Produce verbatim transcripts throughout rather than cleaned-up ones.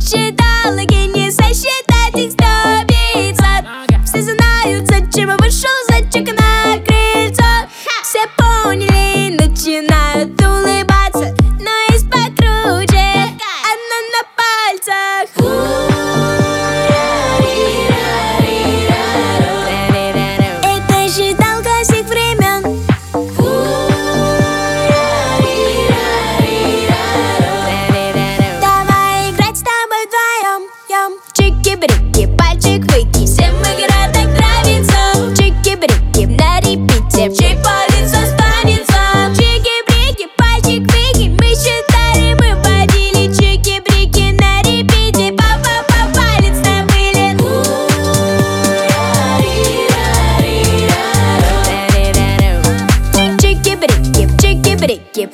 Считалки не сосчитать их сто пятьсот. Все знают, зачем я вышел зайчик на крыльцо. Все поняли, начинают улыбаться, но есть покруче, она на пальцах. Это считалка всех времен. Давай играть с тобой вдвоем. Ем. Чики-брики, пальчик выкинь. Всем игра так нравится. Чики-брики на репите. Чей палец останется. Чики-брики, пальчик выкинь. Мы считали, мы водили. Чики-брики на репите. Па-па-па, палец на вылет. Чики-брики, чики-брики.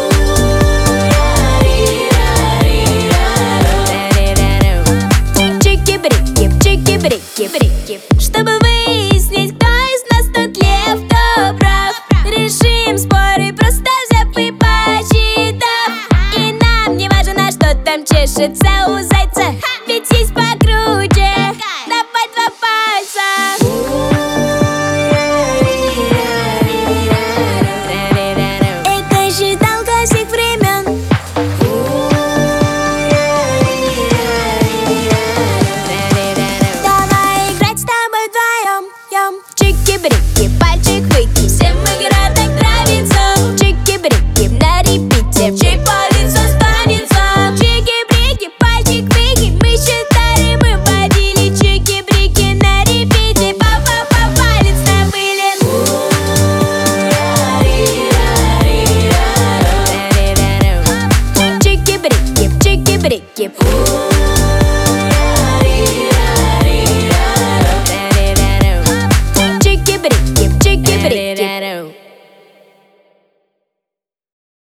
Чики-брики, чтобы выяснить, кто из нас тут лев, кто прав, решим споры, просто взяв и посчитав. И нам не важно, что там чешется у зайца, ведь есть